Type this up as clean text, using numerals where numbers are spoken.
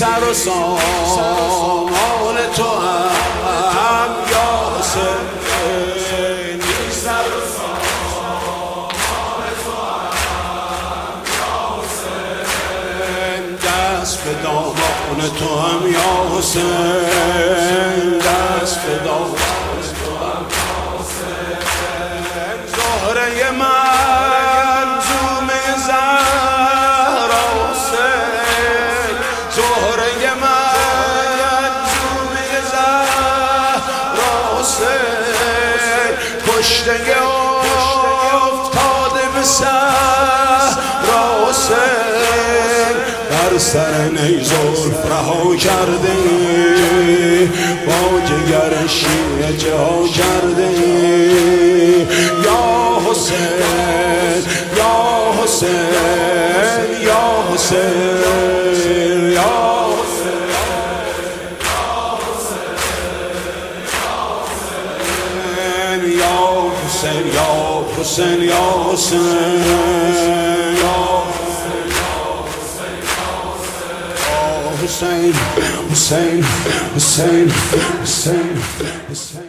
سر و سامان تو هم یا حسین، بی سر و سامان تو هم یا حسین، دست به دامان تو هم یا حسین، دست به دامان تو هم یا حسین. زهره منظومه زهرا حسین، زهره منظومه زهرا حسین، کشته افتاده به صحرا حسین، بر سر نیزلف رها کرده با جگر شیعه جها کرده. یا حسین یا حسین یا حسین یا حسین یا حسین یا حسین یا حسین Hussein, Hussein, Hussein, Hussein, Hussein.